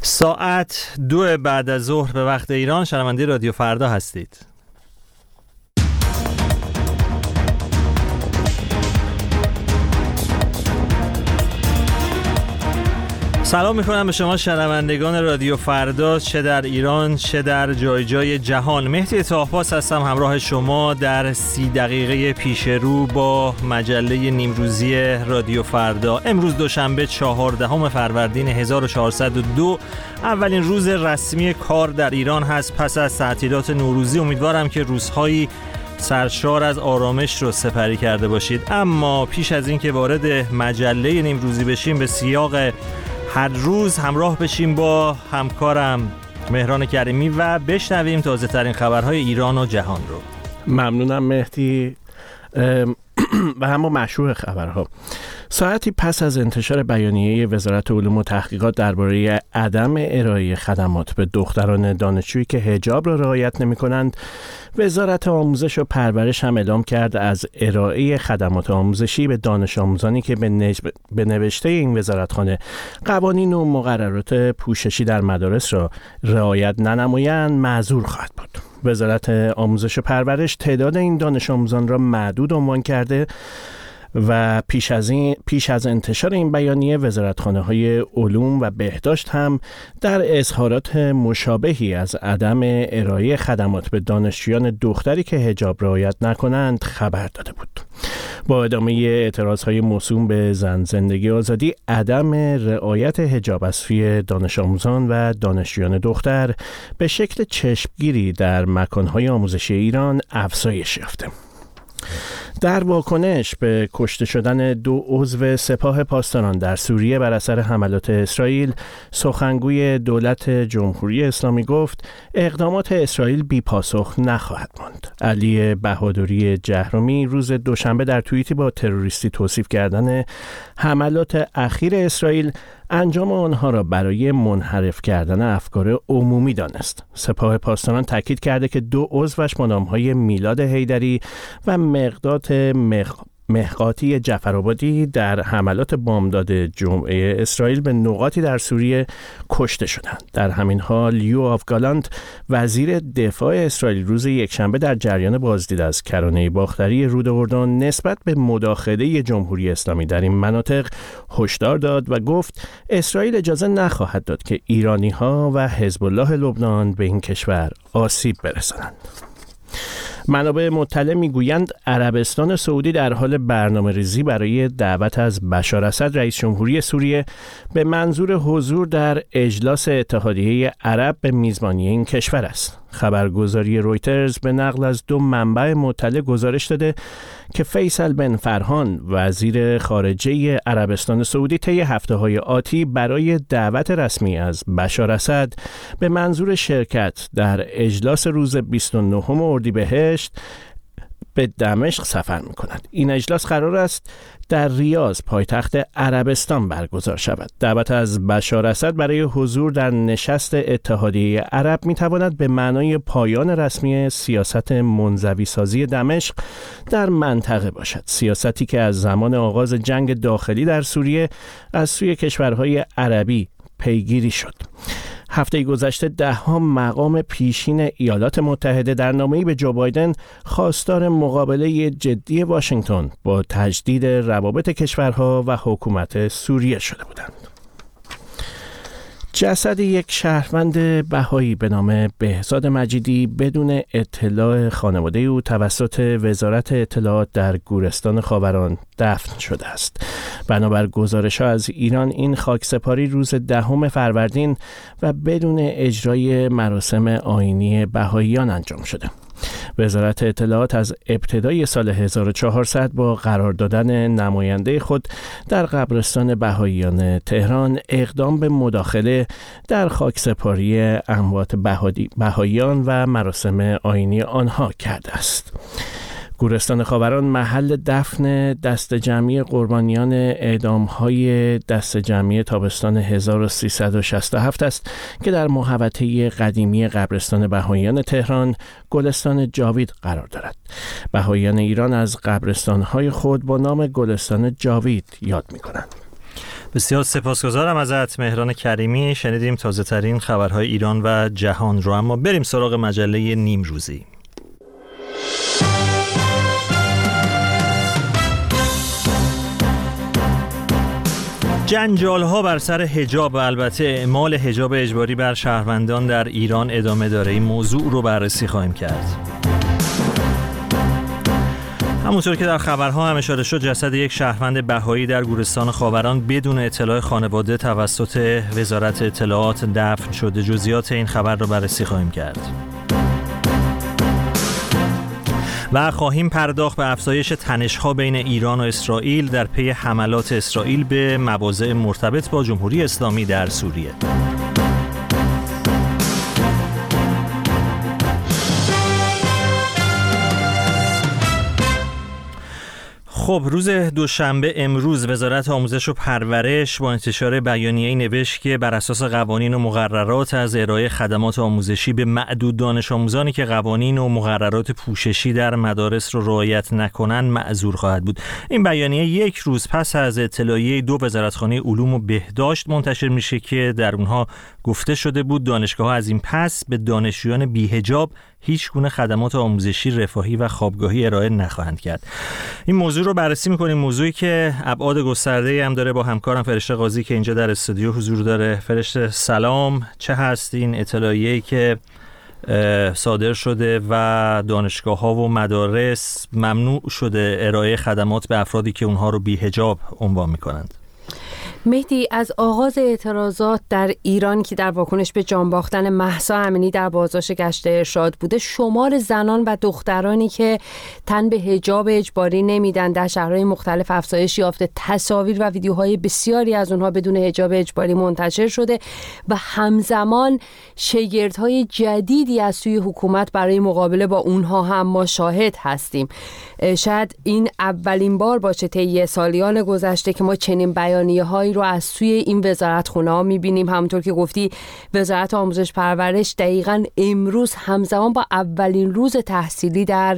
ساعت 2 بعد از ظهر به وقت ایران. شنونده رادیو فردا هستید. سلام میکنم به شما شنوندگان رادیو فردا، چه در ایران چه در جای جای جهان. مهدی طاه‌پاس هستم همراه شما در 30 دقیقه پیش رو با مجله نیمروزی رادیو فردا. امروز دوشنبه 14 فروردین 1402 اولین روز رسمی کار در ایران هست پس از تعطیلات نوروزی. امیدوارم که روزهایی سرشار از آرامش رو سپری کرده باشید. اما پیش از این که وارد مجله نیمروزی بشیم، به سیاق هر روز همراه بشیم با همکارم مهران کریمی و بشنویم تازه ترین خبرهای ایران و جهان رو. ممنونم مهدی. و هم مشروع خبرها. ساعتی پس از انتشار بیانیه وزارت علوم و تحقیقات درباره عدم ارائه خدمات به دختران دانشجویی که حجاب را رعایت نمی‌کنند، وزارت آموزش و پرورش هم اعلام کرد از ارائه خدمات آموزشی به دانش آموزانی که به نوشته این وزارتخانه قوانین و مقررات پوششی در مدارس را رعایت ننمایند معذور خواهد بود. وزارت آموزش و پرورش تعداد این دانش آموزان را محدود عنوان کرده و پیش از انتشار این بیانیه وزارتخانه‌های علوم و بهداشت هم در اظهارات مشابهی از عدم ارائه خدمات به دانشجویان دختری که حجاب رعایت نکنند خبر داده بود. با ادامه اعتراضهای موسوم به زن، زندگی، آزادی، عدم رعایت حجاب از سوی دانش آموزان و دانشجویان دختر به شکل چشمگیری در مکانهای آموزشی ایران افزایش یافته. در واکنش به کشته شدن 2 عضو سپاه پاسداران در سوریه بر اثر حملات اسرائیل، سخنگوی دولت جمهوری اسلامی گفت اقدامات اسرائیل بی پاسخ نخواهد ماند. علی بهادری جهرمی روز دوشنبه در توییتی با تروریستی توصیف کردن حملات اخیر اسرائیل انجام آنها را برای منحرف کردن افکار عمومی دانست. سپاه پاسداران تاکید کرده که 2 عضوش با نام‌های میلاد حیدری و مقداد مهقاتی جعفرآبادی در حملات بامداد جمعه اسرائیل به نقاطی در سوریه کشته شدند. در همین حال یوآف گالانت وزیر دفاع اسرائیل روز یکشنبه در جریان بازدید از کرانه باختری رود اردن نسبت به مداخله جمهوری اسلامی در این مناطق هشدار داد و گفت اسرائیل اجازه نخواهد داد که ایرانی‌ها و حزب الله لبنان به این کشور آسیب برسانند. منابع مطلع میگویند عربستان سعودی در حال برنامه‌ریزی برای دعوت از بشار اسد رئیس جمهوری سوریه به منظور حضور در اجلاس اتحادیه عرب به میزبانی این کشور است. خبرگزاری رویترز به نقل از 2 منبع مطلع گزارش داده که فیصل بن فرحان وزیر خارجه عربستان سعودی طی هفته‌های آتی برای دعوت رسمی از بشار اسد به منظور شرکت در اجلاس روز 29 اردیبهشت به دمشق سفر می‌کند. این اجلاس قرار است در ریاض پایتخت عربستان برگزار شود. دعوت از بشار اسد برای حضور در نشست اتحادیه عرب می‌تواند به معنای پایان رسمی سیاست منزوی سازی دمشق در منطقه باشد. سیاستی که از زمان آغاز جنگ داخلی در سوریه از سوی کشورهای عربی پیگیری شد. هفته گذشته 10 مقام پیشین ایالات متحده در نامه‌ای به جو بایدن خواستار مقابله جدی واشنگتن با تجدید روابط کشورها و حکومت سوریه شده بودند. جسد یک شهروند بهایی به نام بهزاد مجیدی بدون اطلاع خانواده او توسط وزارت اطلاعات در گورستان خاوران دفن شده است. بنابر گزارش‌ها از ایران این خاکسپاری روز 10 فروردین و بدون اجرای مراسم آیینی بهاییان انجام شده. وزارت اطلاعات از ابتدای سال 1400 با قرار دادن نماینده خود در قبرستان بهاییان تهران اقدام به مداخله در خاکسپاری اموات بهاییان و مراسم آیینی آنها کرده است. گورستان خاوران محل دفن دست جمعی قربانیان اعدام‌های دست جمعی تابستان 1367 است که در محوطه قدیمی قبرستان بهائیان تهران گلستان جاوید قرار دارد. بهائیان ایران از قبرستان‌های خود با نام گلستان جاوید یاد می‌کنند. بسیار سپاسگزارم ازت مهران کریمی. شنیدیم تازه ترین خبرهای ایران و جهان رو، اما بریم سراغ مجله نیمروزی. جنجال ها بر سر حجاب و البته اعمال حجاب اجباری بر شهروندان در ایران ادامه داره. این موضوع رو بررسی خواهیم کرد. همونطور که در خبرها هم اشاره شد، جسد یک شهروند بهایی در گورستان خاوران بدون اطلاع خانواده توسط وزارت اطلاعات دفن شده. جزئیات این خبر رو بررسی خواهیم کرد. و خواهیم پرداخت به افزایش تنش‌ها بین ایران و اسرائیل در پی حملات اسرائیل به مواضع مرتبط با جمهوری اسلامی در سوریه. خب، روز دوشنبه امروز وزارت آموزش و پرورش با انتشار بیانیه‌ای نوشت که بر اساس قوانین و مقررات از ارائه خدمات آموزشی به معدود دانش آموزانی که قوانین و مقررات پوششی در مدارس رو رعایت نکنند معذور خواهد بود. این بیانیه یک روز پس از اطلاعیه دو وزارتخانه علوم و بهداشت منتشر میشه که در اونها گفته شده بود دانشگاه‌ها از این پس به دانشجویان بی‌حجاب هیچ گونه خدمات آموزشی، رفاهی و خوابگاهی ارائه نخواهند کرد. این موضوع رو بررسی می‌کنیم، موضوعی که ابعاد گسترده‌ای هم داره. با همکارم فرشته قاضی که اینجا در استودیو حضور داره. فرشته سلام، چه هست این اطلاعیه‌ای که صادر شده و دانشگاه‌ها و مدارس ممنوع شده ارائه خدمات به افرادی که اونها رو بی‌حجاب عنوان می‌کنند؟ مهدی، از آغاز اعتراضات در ایران که در واکنش به جان باختن مهسا امینی در بازداشت گشت ارشاد بوده، شمار زنان و دخترانی که تن به حجاب اجباری نمیدن در شهرهای مختلف افزایش یافته. تصاویر و ویدیوهای بسیاری از اونها بدون حجاب اجباری منتشر شده و همزمان شگردهای جدیدی از سوی حکومت برای مقابله با اونها هم ما شاهد هستیم. شاید این اولین بار باشه طی سالیان گذشته که ما چنین بیانیه‌هایی رو از سوی این وزارتخونه‌ها می‌بینیم. همونطور که گفتی، وزارت آموزش پرورش دقیقاً امروز همزمان با اولین روز تحصیلی در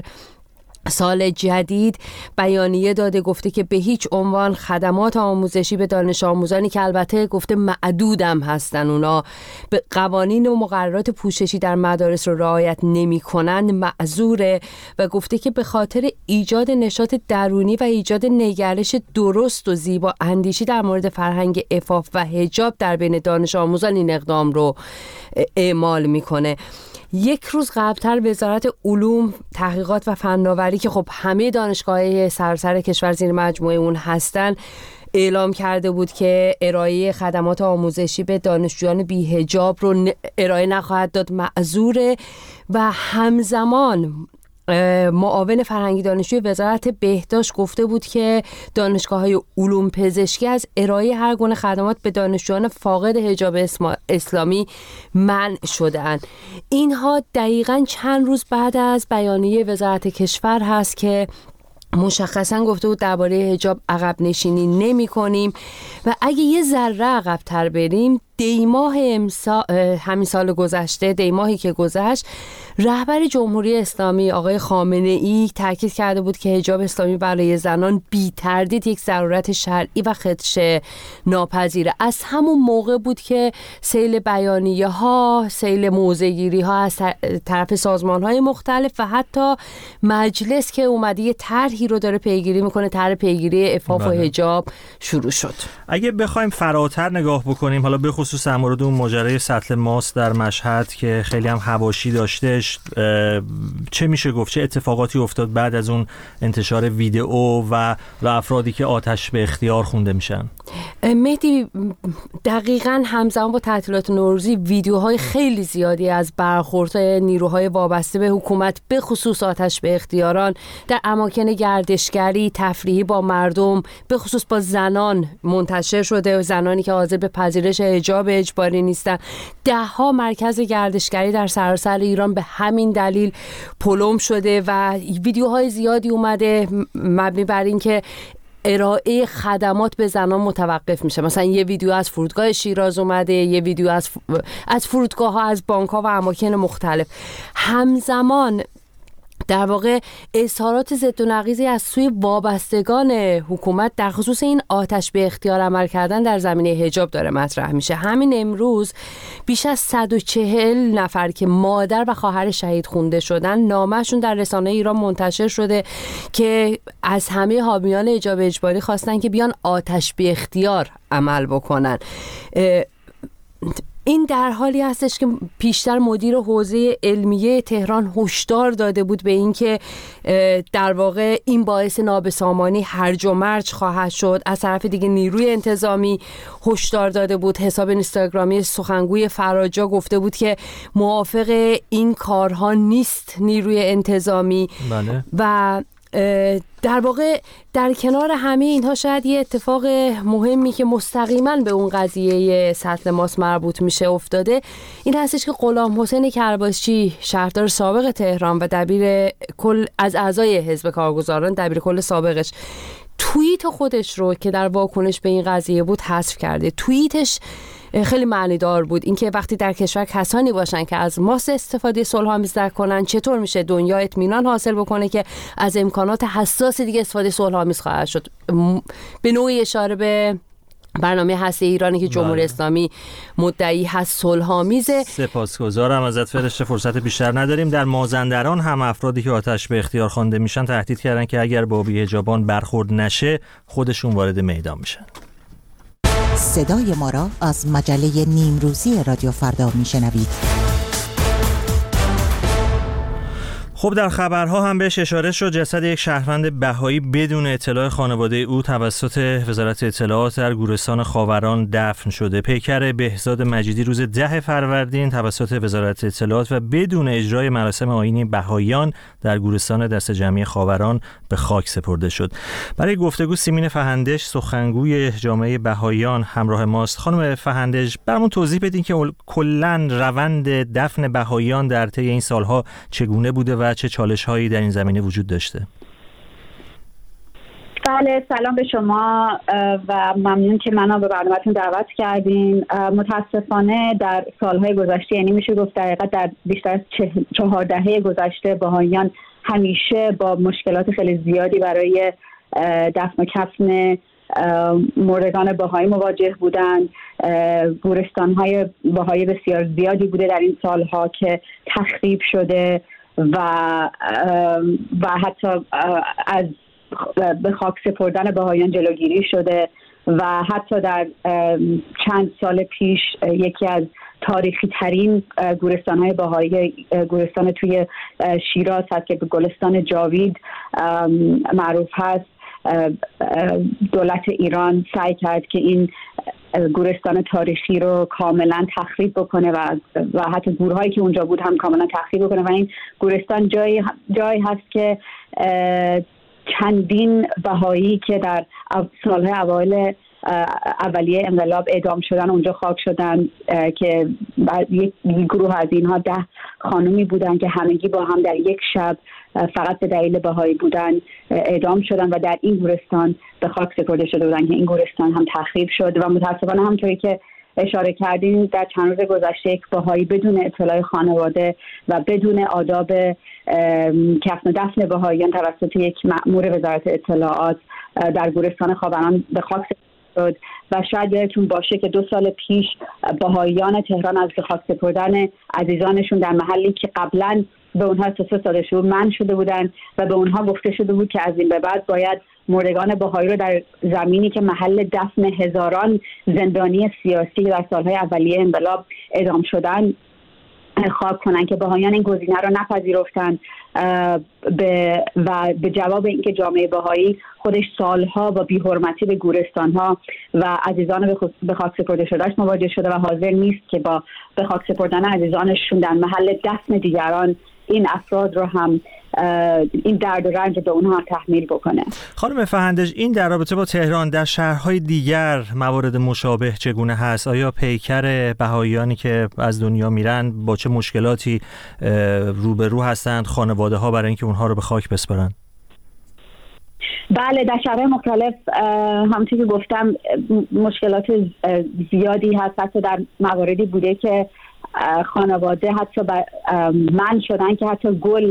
سال جدید بیانیه داده، گفته که به هیچ عنوان خدمات آموزشی به دانش آموزانی که البته گفته معدودم هستن، اونا به قوانین و مقررات پوششی در مدارس رو رعایت نمی کنند معذوره و گفته که به خاطر ایجاد نشاط درونی و ایجاد نگرش درست و زیبا اندیشی در مورد فرهنگ عفاف و حجاب در بین دانش آموزان این اقدام رو اعمال میکنه. یک روز قبلتر وزارت علوم، تحقیقات و فناوری که خب همه دانشگاه‌های سراسر کشور زیر مجموعه اون هستن، اعلام کرده بود که ارائه خدمات آموزشی به دانشجویان بی‌حجاب رو ارائه نخواهد داد، معذوره. و همزمان معاون فرهنگی دانشجوی وزارت بهداشت گفته بود که دانشگاه‌های علوم پزشکی از ارائه هر گونه خدمات به دانشجویان فاقد حجاب اسلامی منع شده‌اند. اینها دقیقاً چند روز بعد از بیانیه وزارت کشور هست که مشخصاً گفته بود درباره حجاب عقب نشینی نمی کنیم و اگه یه ذره عقب‌تر بریم، دیماه همین سال گذشته، دیماهی که گذشت، رهبر جمهوری اسلامی آقای خامنه‌ای تاکید کرده بود که حجاب اسلامی برای زنان بی تردید یک ضرورت شرعی و خدشه ناپذیره. از همون موقع بود که سیل بیانیه ها، سیل موضع‌گیری ها از طرف سازمان های مختلف و حتی مجلس که اومده یه طرحی رو داره پیگیری میکنه، طرح پیگیری عفاف و حجاب شروع شد. اگه بخوایم فراتر نگاه بکنیم، حالا به خصوص در مورد اون ماجرای سطل ماست در مشهد که خیلی هم حواشی داشتش، چه میشه گفت، چه اتفاقاتی افتاد بعد از اون انتشار ویدئو و افرادی که آتش به اختیار خونده میشن؟ مهدی، دقیقاً همزمان با تعطیلات نوروزی ویدیوهای خیلی زیادی از برخورد نیروهای وابسته به حکومت به خصوص آتش به اختیاران در اماکن گردشگری، تفریحی با مردم، به خصوص با زنان منتشر شده. زنانی که حاضر به پذیرش حجاب اجباری نیستن. ده‌ها مرکز گردشگری در سراسر ایران به همین دلیل پلم شده و ویدیوهای زیادی اومده مبنی بر این که ارائه خدمات به زنان متوقف میشه. مثلا یه ویدیو از فرودگاه شیراز اومده، یه ویدیو از فرودگاه ها، از بانک ها و اماکن مختلف. همزمان در واقع اظهارات ضد و نقیضی از سوی وابستگان حکومت در خصوص این آتش به اختیار عمل کردن در زمینه حجاب داره مطرح میشه. همین امروز بیش از 140 نفر که مادر و خواهر شهید خونده شدن نامه‌شون در رسانه ایران منتشر شده که از همه حامیان حجاب اجباری خواستن که بیان آتش به اختیار عمل بکنن. این در حالی هستش که پیشتر مدیر حوزه علمیه تهران هشدار داده بود به این که در واقع این باعث نابسامانی هرج و مرج خواهد شد. از طرف دیگه نیروی انتظامی هشدار داده بود. حساب اینستاگرامی سخنگوی فراجا گفته بود که موافق این کارها نیست نیروی انتظامی. بله. و در واقع در کنار همه اینها شاید یه اتفاق مهمی که مستقیما به اون قضیه سطل ماس مربوط میشه افتاده، این هستش که غلام حسین کرباسچی شهردار سابق تهران و دبیر کل از اعضای حزب کارگزاران دبیر کل سابقش توییت خودش رو که در واکنش به این قضیه بود حذف کرده. توییتش خیلی معنی دار بود، اینکه وقتی در کشور کسانی باشن که از ماس استفاده صلح‌آمیز کنن چطور میشه دنیا اطمینان حاصل بکنه که از امکانات حساس دیگه استفاده صلح‌آمیز خواهد شد. به نوعی اشاره به برنامه هسته ایرانی که جمهوری اسلامی مدعی هست صلح‌آمیزه. سپاسگزارم ازت فرشته، فرصت بیشتر نداریم. در مازندران هم افرادی که آتش به اختیار خوانده میشن تهدید کردن که اگر با بی‌حجابان برخورد نشه خودشون وارد میدان میشن. صدای ما را از مجله نیمروزی رادیو فردا میشنوید. خب در خبرها هم بهش اشاره شد. جسد یک شهروند بهایی بدون اطلاع خانواده او توسط وزارت اطلاعات در گورستان خاوران دفن شده. پیکر بهزاد مجیدی روز 10 فروردین توسط وزارت اطلاعات و بدون اجرای مراسم آیینی بهاییان در گورستان دست جمعی خاوران به خاک سپرده شد. برای گفتگو سیمین فهندش سخنگوی جامعه بهاییان همراه ماست. خانم فهندش برامون توضیح بدین که کلاً روند دفن بهاییان در طی این سالها چگونه بوده و چه چالش‌هایی در این زمینه وجود داشته؟ بله، سلام به شما و ممنون که منو به برنامه‌تون دعوت کردین. متاسفانه در سالهای گذشته، یعنی میشه گفت در حقیقت در بیشتر از 4 دهه گذشته، بهائیان همیشه با مشکلات خیلی زیادی برای دفن و کفن مردگان بهایی مواجه بودند. گورستان‌های بهایی بسیار زیادی بوده در این سالها که تخریب شده و حتی از به خاک سپردن بهائیان جلوگیری شده و حتی در چند سال پیش یکی از تاریخی ترین گورستان‌های بهایی گورستان توی شیراز هست که به گلستان جاوید معروف هست. دولت ایران سعی کرد که این گورستان تاریخی رو کاملا تخریب بکنه و حتی گورهایی که اونجا بود هم کاملا تخریب بکنه و این گورستان جایی هست که چندین بهایی که در سالهای اولیه انقلاب اعدام شدن اونجا خاک شدن که یک گروه از اینها 10 خانومی بودن که همگی با هم در یک شب فقط به دلیل بهایی بودن اعدام شدن و در این گورستان به خاک سپرده شده بودن که این گورستان هم تخریب شد. و متاسفانه همونطوری که اشاره کردین در چند روز گذشته یک بهایی بدون اطلاع خانواده و بدون آداب کفن و دفن بهاییان توسط یک مأمور وزارت اطلاعات در گورستان خاوران به خاک شد. و شاید یادتون باشه که 2 سال پیش بهاییان تهران از به خاک سپردن عزیزانشون در محلی که قبلا به اونها اختصاص داده شده منع شده بودن و به اونها گفته شده بود که از این به بعد باید مردگان بهایی رو در زمینی که محل دفن هزاران زندانی سیاسی در سالهای اولیه انقلاب اعدام شدن خاک کنن، که بهاییان این گزینه رو نپذیرفتن و به جواب اینکه جامعه بهایی خودش سالها با بی‌حرمتی به گورستان‌ها و عزیزان به خاک سپرده شدهش مواجه شده و حاضر نیست که با به خاک سپردن عزیزانشون در محل دفن دیگران این افراد رو هم این درد و رنج به اونها تحمیل بکنه. خانم فهندش، این در رابطه با تهران در شهرهای دیگر موارد مشابه چگونه هست؟ آیا پیکر بهائیانی که از دنیا میرن با چه مشکلاتی روبرو هستند خانواده ها برای اینکه اونها رو به خاک بسپارن؟ بله، در شهرهای مختلف همونطور که گفتم مشکلات زیادی هست. حتی در مواردی بوده که خانواده حتی منع شدن که حتی گل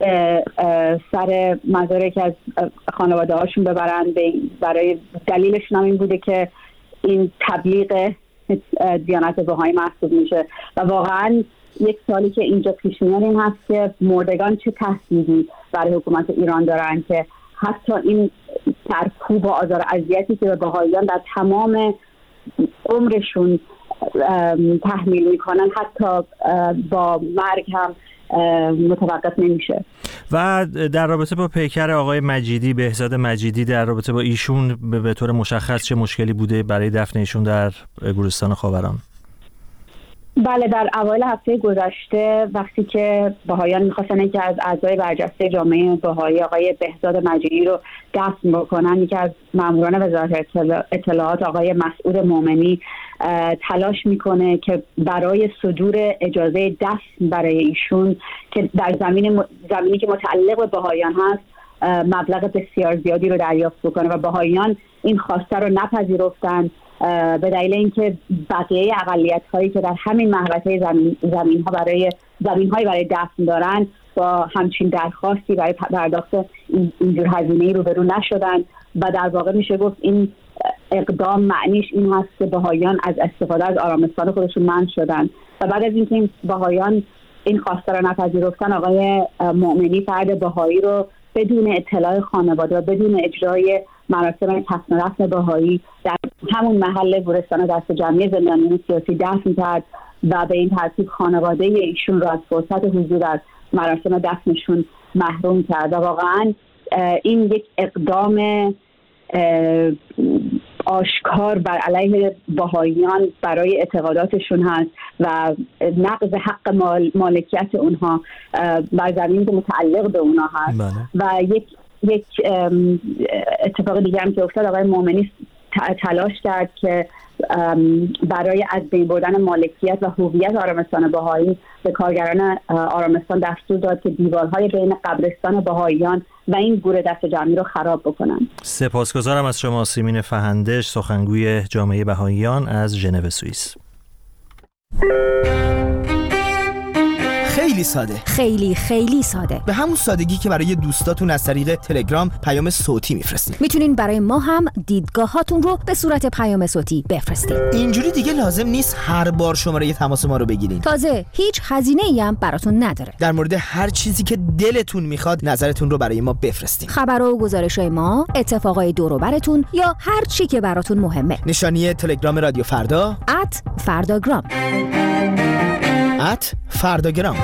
سر مزار که از خانواده هاشون ببرن. برای دلیلشون هم این بوده که این تبلیغ دیانت بهایی محسوب میشه و واقعا یک سالی که اینجا پیش میاد این هست که مردگان چه تهدیدی برای حکومت ایران دارن که حتی این سرکوب و آزار و اذیتی که به بهاییان در تمام عمرشون تحمیل میکنن حتی با مرگ هم متوقف نمیشه. و در رابطه با پیکر آقای مجیدی، بهزاد مجیدی، در رابطه با ایشون به طور مشخص چه مشکلی بوده برای دفن ایشون در گورستان خاوران؟ بله، در اوایل هفته گذشته وقتی که بهاییان می‌خواستن که از اعضای برجسته جامعه بهایی آقای بهزاد مجیدی رو دفن بکنن، یکی از ماموران وزارت اطلاعات آقای مسعود مومنی تلاش میکنه که برای صدور اجازه دفن برای ایشون که در زمینی که متعلق به بهاییان هست مبلغ بسیار زیادی رو دریافت بکنه و بهاییان این خواسته رو نپذیرفتن به دلیل اینکه بقیه اقلیت‌هایی که در همین محوطه زمین‌هایی برای دفن دارن با همچین درخواستی برای پرداخت اینجور هزینه‌ای روبرو نشدن و در واقع میشه گفت این اقدام معنیش این هست که بهاییان از استفاده از آرامستان خودشون منع شدن و بعد از اینکه بهاییان این خواسته رو نپذیرفتن، آقای مؤمنی فرد بهایی رو بدون اطلاع خانواده و بدون اجرای مراسم کفن و دفن بهایی در همون محل گورستان دست جمعی زندانیان سیاسی دفن کرد و به این ترتیب خانواده ایشون رو از فرصت حضور در مراسم دفنشون محروم کرد و واقعا این یک اقدام آشکار بر علیه بهاییان برای اعتقاداتشون هست و نقض حق مالکیت اونها بر زمینی که متعلق به اونها هست. و یک اتفاق دیگه هم که افتاد، آقای مومنی تلاش کرد که برای از بین بردن مالکیت و هویت آرامستان بهایی به کارگران آرامستان دستور داد که دیوارهای بین قبرستان بهاییان و این گور دست جمعی رو خراب بکنن. سپاسگزارم از شما سیمین فهندش، سخنگوی جامعه بهاییان از ژنو سوئیس. خیلی ساده، خیلی ساده، به همون سادگی که برای دوستاتون از طریق تلگرام پیام صوتی میفرستین. میتونین برای ما هم دیدگاهاتون رو به صورت پیام صوتی بفرستین. اینجوری دیگه لازم نیست هر بار شماره تماس ما رو بگیرین. تازه هیچ هزینه‌ای هم براتون نداره. در مورد هر چیزی که دلتون میخواد نظرتون رو برای ما بفرستین. خبر و گزارش‌های ما، اتفاقای دور و براتون یا هر چی که براتون مهمه. نشانی تلگرام رادیو فردا @فرداگرام. فرداگرام.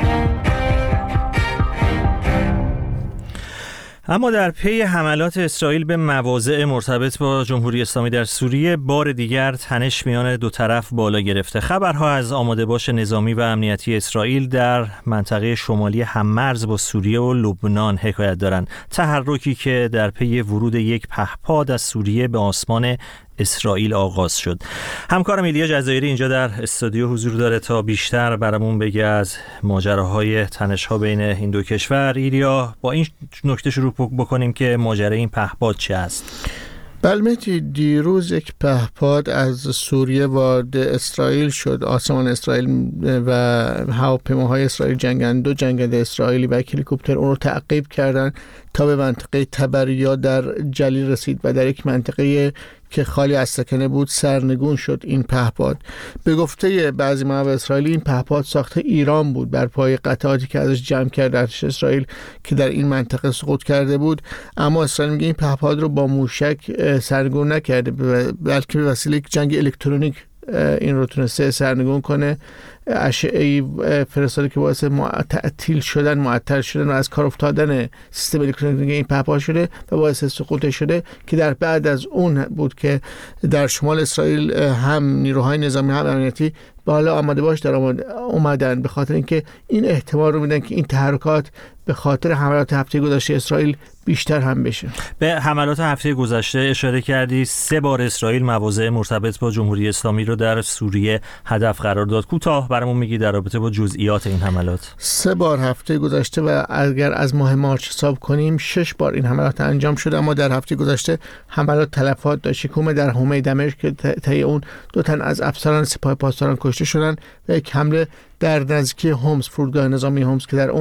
اما در پی حملات اسرائیل به مواضع مرتبط با جمهوری اسلامی در سوریه بار دیگر تنش میان دو طرف بالا گرفته. خبرها از آماده‌باش نظامی و امنیتی اسرائیل در منطقه شمالی هممرز با سوریه و لبنان حکایت دارند. تحرکی که در پی ورود یک پهپاد از سوریه به آسمان اسرائیل آغاز شد. همکارم ایلیا جزایری اینجا در استودیو حضور داره تا بیشتر برامون بگه از ماجراهای تنش‌ها بین این دو کشور. ایلیا، با این نکته شروع بکنیم که ماجرای این پهپاد چه است؟ بله، دیروز یک پهپاد از سوریه وارد اسرائیل شد. آسمان اسرائیل و هواپیماهای اسرائیل جنگنده، دو جنگنده اسرائیلی و هلیکوپتر اون رو تعقیب کردن تا به منطقه تبریا در جلیل رسید و در یک منطقه که خالی از سکنه بود سرنگون شد این پهپاد. به گفته بعضی منابع اسرائیلی این پهپاد ساخته ایران بود بر پای قطعاتی که ازش جمع کرده ارتش اسرائیل که در این منطقه سقوط کرده بود. اما اسرائیل میگه این پهپاد رو با موشک سرنگون نکرده، بلکه به وسیله یک جنگ الکترونیک این رو تونسته سرنگون کنه. اشعه‌ای فرستاده که باعث معطل شدن و از کار افتادن سیستم الکترونیکی این پهپاد شده و باعث سقوط شده که در بعد از اون بود که در شمال اسرائیل هم نیروهای نظامی هم امنیتی به حال آماده باش در اومدن، به خاطر اینکه این احتمال رو میدن که این تحرکات به خاطر حملات هفته گذشته اسرائیل بیشتر هم بشه. به حملات هفته گذشته اشاره کردی. 3 بار اسرائیل مواضع مرتبط با جمهوری اسلامی رو در سوریه هدف قرار داد. کوتاه برامون میگی در رابطه با جزئیات این حملات؟ 3 بار هفته گذشته و اگر از ماه مارس حساب کنیم 6 بار این حملات انجام شده. اما در هفته گذشته حملات تلفات داشت. یکم در حومه دمشق که طی اون 2 تن از افسران سپاه پاسداران کشته شدن و یک حمله در نزدیکی هومس، فرودگاه نظامی هومس که در اون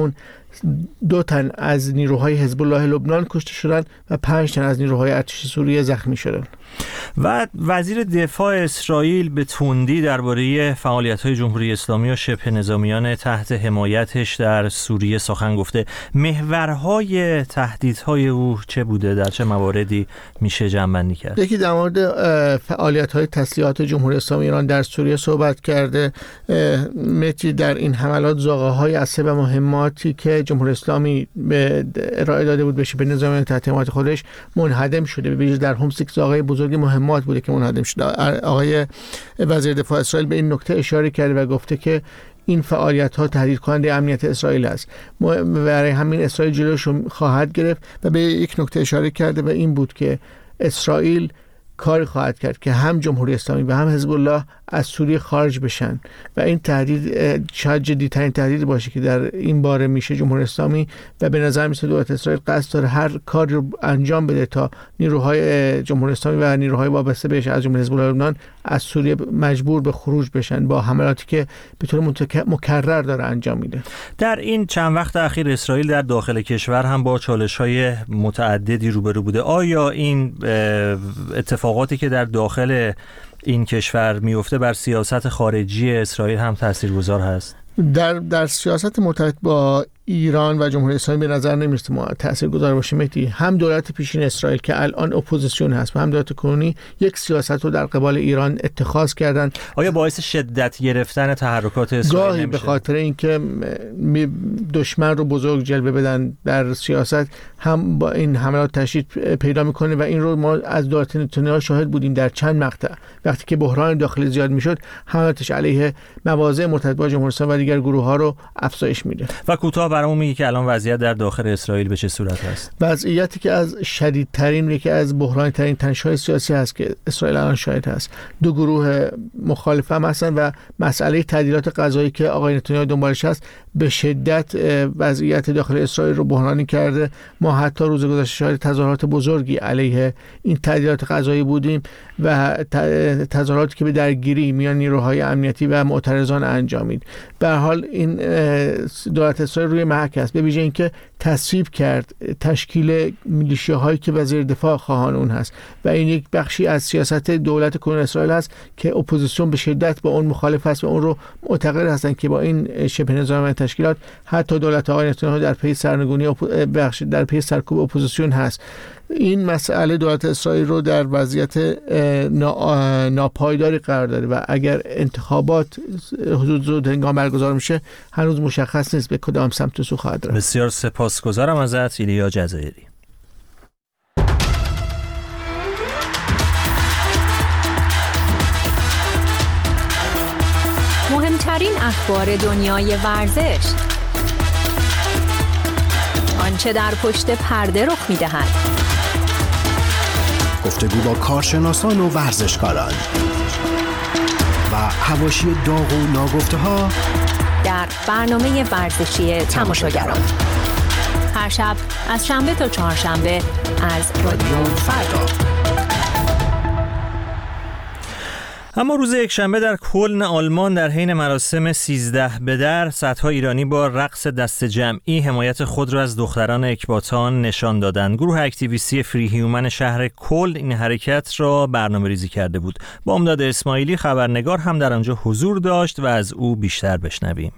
2 تن از نیروهای حزب الله لبنان کشته شدند و 5 تن از نیروهای ارتش سوریه زخمی شدند. و وزیر دفاع اسرائیل به تندی درباره فعالیت‌های جمهوری اسلامی و شبه نظامیان تحت حمایتش در سوریه سخن گفته. محورهای تهدیدهای او چه بوده؟ در چه مواردی میشه جمع‌بندی کرد؟ یکی در مورد فعالیت‌های تسلیحات جمهوری اسلامی ایران در سوریه صحبت کرده. متی در این حملات زاغه‌های عصب مهماتی که جمهوری اسلامی به ارائه داده بود به شبه نظامیان تحت حمایت خودش منهدم شده. به ویژه در هومس یک زاغه بزرگی مهمات بوده که منهدم شده. آقای وزیر دفاع اسرائیل به این نکته اشاره کرده و گفته که این فعالیت‌ها تهدید کننده امنیت اسرائیل است. برای همین اسرائیل جلوش خواهد گرفت و به یک نکته اشاره کرده و این بود که اسرائیل کاری خواهد کرد که هم جمهوری اسلامی و هم حزب الله از سوریه خارج بشن و این تهدید شاید جدی‌ترین تهدید باشه که در این باره میشه جمهوری اسلامی و به نظر میاد دولت اسرائیل قصد داره هر کاری رو انجام بده تا نیروهای جمهوری اسلامی و نیروهای وابسته بهش از جمله حزب الله لبنان از سوریه مجبور به خروج بشن با حملاتی که به طور مکرر داره انجام میده. در این چند وقت اخیر اسرائیل در داخل کشور هم با چالش‌های متعددی روبرو بوده. آیا این اتفاقاتی که در داخل این کشور میفته بر سیاست خارجی اسرائیل هم تاثیرگذار هست؟ در سیاست مرتبط با ایران و جمهوری اسلامی به نظر نمیرسه ما تاثیرگذار باشه. مهدی هم دولت پیشین اسرائیل که الان اپوزیسیون هست و هم دولت کنونی یک سیاست رو در قبال ایران اتخاذ کردن. آیا باعث شدت گرفتن تحرکات اسرائیل گاهی نمیشه؟ به خاطر اینکه دشمن رو بزرگ جلوه بدن در سیاست هم با این حملات تشدید پیدا میکنه و این رو ما از دولت نتانیاهو شاهد بودیم در چند مقطع. وقتی که بحران داخلی زیاد میشد حملاتش علیه مواضع مرتبط با جمهوری اسلامی و دیگر گروه ها رو افزایش میده. و کوتاه برامون میگه که الان وضعیت در داخل اسرائیل به چه صورت هست؟ وضعیتی که از شدیدترین یکی از بحرانی ترین تنش‌های سیاسی هست که اسرائیل الان شاهد هست. 2 گروه مخالف هم هستن و مسئله تعدیلات غذایی که آقای نتانیاهو دنبالش هست به شدت وضعیت داخل اسرائیل رو بحرانی کرده. ما حتی روز گذشته شاهد تظاهرات بزرگی علیه این تعدیلات غذایی بودیم و تظاهراتی که به درگیری میان نیروهای امنیتی و معترضان انجامید. به هر حال این دولت اسرائیل روی محک است، به ویژه اینکه تصویب کرد تشکیل میلیشیاهایی که وزیر دفاع خواهان اون هست و این یک بخشی از سیاست دولت کنونی اسرائیل است که اپوزیسیون به شدت با اون مخالف است و اون رو معتقد هستند که با این شبه نظامی تشکیلات حتی دولت آقای نتانیاهو در پی سرنگونی در پی سرکوب اپوزیسیون هست. این مسئله دولت اسرائیل رو در وضعیت ناپایداری قرار داده و اگر انتخابات حدود هنگام برگزار میشه هنوز مشخص نیست به کدام سمت سو خواهد رفت. بسیار سپاسگزارم ازت ایلیا جزایری. مهمترین اخبار دنیای ورزش، آنچه در پشت پرده رخ می‌دهد، گفتگو با کارشناسان و ورزشکاران و حواشی داغ و ناگفته‌ها در برنامه ورزشی تماشاگران هر شب از شنبه تا چهارشنبه از رادیو فردا. اما روز یکشنبه در کلن آلمان در حین مراسم 13 به در صدها ایرانی با رقص دست جمعی حمایت خود را از دختران اکباتان نشان دادند. گروه اکتیویستی فری هیومن شهر کلن این حرکت را برنامه‌ریزی کرده بود. بامداد اسماعیلی خبرنگار هم در آنجا حضور داشت و از او بیشتر بشنویم.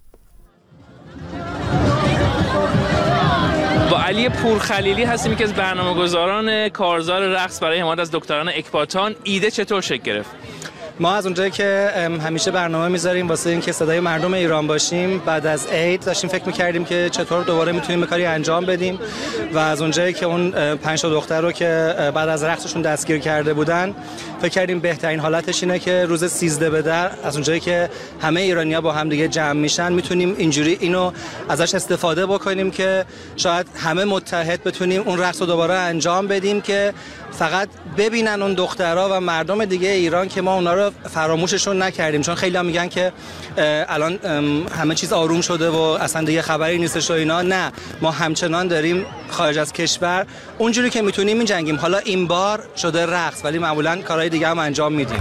با علی پورخلیلی هستیم که از برنامه‌گذاران کارزار رقص برای حمایت از دختران اکباتان. ایده چطور شکل گرفت؟ ما از اونجایی که همیشه برنامه میذاریم واسه اینکه صدای مردم ایران باشیم، بعد از عید داشتیم فکر می‌کردیم که چطور دوباره میتونیم به کاری انجام بدیم و از اونجایی که اون 5 تا دختر رو که بعد از رقصشون دستگیر کرده بودن فکر کردیم بهترین حالتش اینه که روز 13 به در از اونجایی که همه ایرانی‌ها با هم دیگه جمع میشن میتونیم اینجوری اینو ازش استفاده بکنیم که شاید همه متحد بتونیم اون رقص رو دوباره انجام بدیم که فقط ببینن اون دخترها و مردم دیگه ایران که ما اونا رو فراموششون نکردیم. چون خیلی هم میگن که الان همه چیز آروم شده و اصلا دیگه خبری نیستش و اینا. نه، ما همچنان داریم خارج از کشور اونجوری که میتونیم میجنگیم. حالا این بار شده رقص ولی معمولا کارهای دیگه هم انجام میدیم.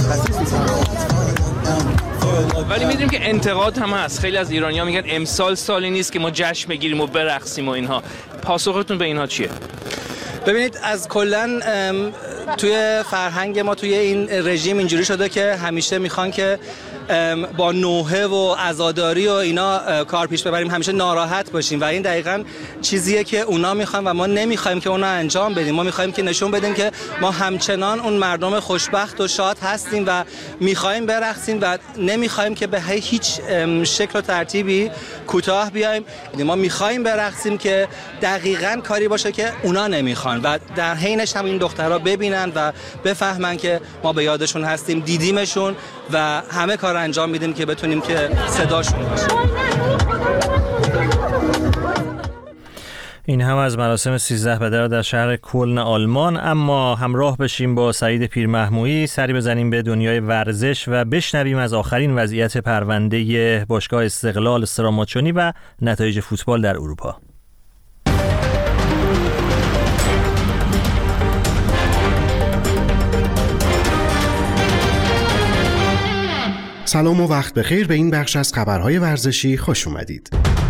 ولی میدونیم که انتقاد هم هست. خیلی از ایرانی‌ها میگن امسال سالی نیست که ما جشن بگیریم و برقصیم و اینها. پاسختون به اینها چیه؟ ببینید، از کلن توی فرهنگ ما توی این رژیم اینجوری شده که همیشه میخوان که با نوحه و عزاداری و اینا کار پیش ببریم، همیشه ناراحت باشیم و این دقیقاً چیزیه که اونا میخوان و ما نمیخوایم که اونا انجام بدیم. ما میخوایم که نشون بدیم که ما همچنان اون مردم خوشبخت و شاد هستیم و میخوایم برقصیم و نمیخوایم که به هیچ شکل و ترتیبی کوتاه بیایم. ما میخوایم برقصیم که دقیقاً کاری باشه که اونا نمیخوان و در حینش هم این دخترها ببینن و بفهمن که ما به یادشون هستیم، دیدیمشون و همه کار انجام میدیم که بتونیم که صداشون باشیم. این هم از مراسم 13 بدر در شهر کلن آلمان. اما همراه بشیم با سعید پیرمحمویی، سری بزنیم به دنیای ورزش و بشنویم از آخرین وضعیت پرونده باشگاه استقلال استراماچونی و نتایج فوتبال در اروپا. سلام و وقت بخیر، به این بخش از خبرهای ورزشی خوش اومدید.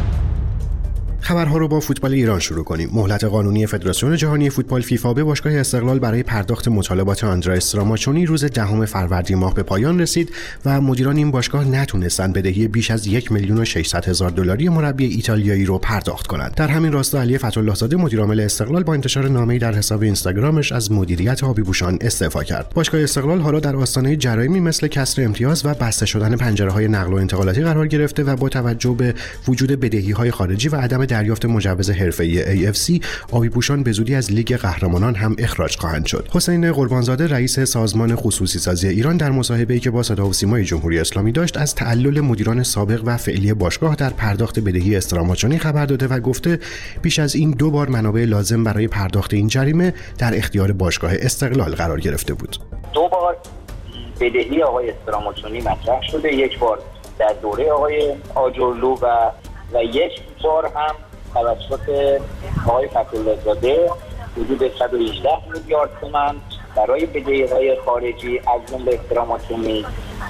خبرها رو با فوتبال ایران شروع کنیم. مهلت قانونی فدراسیون جهانی فوتبال فیفا به باشگاه استقلال برای پرداخت مطالبات آندره استراماچونی روز 10 فروردین ماه به پایان رسید و مدیران این باشگاه نتونستند بدهی بیش از 1,600,000 دلاری مربی ایتالیایی رو پرداخت کنند. در همین راستا علی فتح‌الله زاده مدیرعامل استقلال با انتشار نامه‌ای در حساب اینستاگرامش از مدیریت آبی‌پوشان استعفا کرد. باشگاه استقلال حالا در آستانه جرایمی مثل کسر امتیاز و بسته شدن پنجره‌های نقل و انتقالاتی قرار گرفته و با توجه به وجود بدهی‌های خارجی و عدم دریافت مجوز حرفه‌ای AFC، آبی‌پوشان به زودی از لیگ قهرمانان هم اخراج خواهند شد. حسین قربانزاده رئیس سازمان خصوصی سازی ایران در مصاحبه‌ای که با صدا و سیمای جمهوری اسلامی داشت از تعلل مدیران سابق و فعلی باشگاه در پرداخت بدهی استراماچونی خبر داده و گفته بیش از این 2 بار منابع لازم برای پرداخت این جریمه در اختیار باشگاه استقلال قرار گرفته بود. 2 بار بدهی آقای استراماچونی مطرح شده، یک بار در دوره آقای آجرلو و یک بار هم توسط آقای فتح‌الله زاده حدود 118 میلیارد تومان برای بدهی‌های خارجی از جمله استراماچونی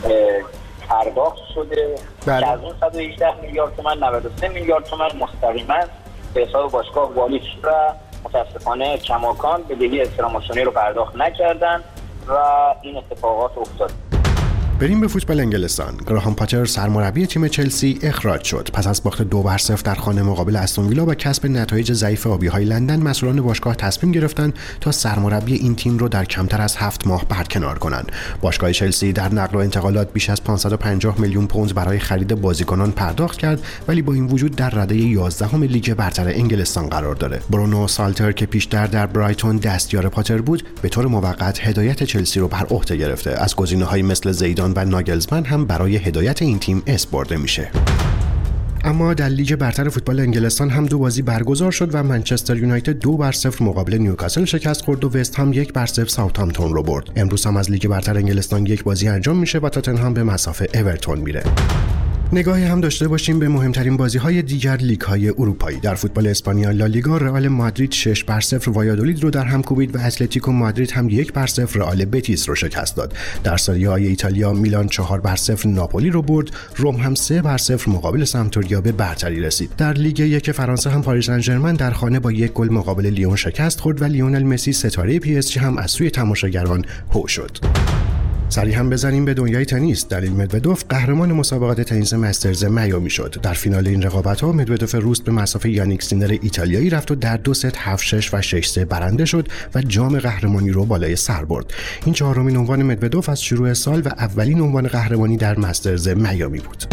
پرداخت شده. که از اون 118 میلیارد تومان 93 میلیارد تومان مستقیما به حساب باشگاه والی شد و متاسفانه کماکان بدهی استراماچونی رو پرداخت نکردن و این اتفاقات افتاد. بریم به فوتبال انگلستان. گراهام پاتر سرمربی تیم چلسی اخراج شد. پس از باخت 2-0 در خانه مقابل استون ویلا و کسب نتایج ضعیف آبی‌های لندن، مسئولان باشگاه تصمیم گرفتند تا سرمربی این تیم رو در کمتر از 7 ماه برکنار کنند. باشگاه چلسی در نقل و انتقالات بیش از 550 میلیون پوند برای خرید بازیکنان پرداخت کرد، ولی با این وجود در رده 11ام لیگ برتر انگلستان قرار داره. برونو سالتر که پیشتر در برایتون دستیار پاتر بود، به طور موقت هدایت چلسی رو بر عهده گرفته. از گزینه‌های مثل زیدان و ناگلزمن هم برای هدایت این تیم اسپرده میشه. اما در لیگ برتر فوتبال انگلستان هم 2 بازی برگزار شد و منچستر یونایتد 2-0 مقابل نیوکاسل شکست خورد و وست هم 1-0 ساوثهامپتون رو برد. امروز هم از لیگ برتر انگلستان 1 بازی انجام میشه و تاتنهام به مصاف اورتون میره. نگاهی هم داشته باشیم به مهمترین بازی‌های دیگر لیگ‌های اروپایی. در فوتبال اسپانیا لالیگا رئال مادرید 6-0 وایادولید رو در هم کوبید و اتلتیکو مادرید هم 1-0 رئال بتیس رو شکست داد. در سری آ ایتالیا میلان 4-0 ناپولی رو برد. روم هم 3-0 مقابل سمپدوریا به برتری رسید. در لیگ 1 فرانسه هم پاریس سن ژرمن در خانه با 1 گل مقابل لیون شکست خورد و لیونل مسی ستاره PSG هم از سوی تماشاگران هو شد. سری هم بزنیم به دنیای تنیس. دانیل مدودوف قهرمان مسابقات تنیس مسترز میامی شد. در فینال این رقابت‌ها مدودوف روس به مصاف یانیک سینر ایتالیایی رفت و در 2 ست 7-6 و 6-3 برنده شد و جام قهرمانی رو بالای سر برد. این 4مین عنوان مدودوف از شروع سال و اولین عنوان قهرمانی در مسترز میامی بود.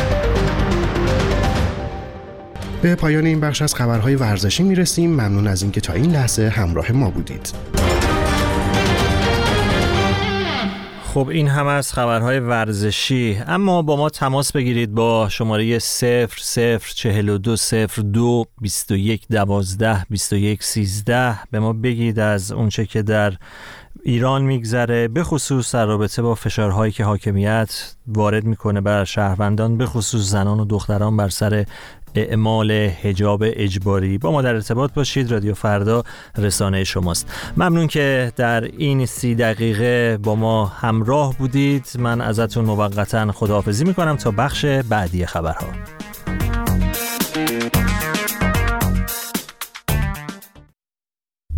به پایان این بخش از خبرهای ورزشی میرسیم. ممنون از اینکه تا این لحظه همراه ما بودید. خب این هم از خبرهای ورزشی. اما با ما تماس بگیرید با شماره 004202 2112 2113. به ما بگید از اونچه که در ایران میگذره، به خصوص در رابطه با فشارهایی که حاکمیت وارد میکنه بر شهروندان، به خصوص زنان و دختران، بر سر اعمال حجاب اجباری. با ما در ارتباط باشید. رادیو فردا رسانه شماست. ممنون که در این 30 دقیقه با ما همراه بودید. من ازتون موقتا خداحافظی میکنم تا بخش بعدی خبرها.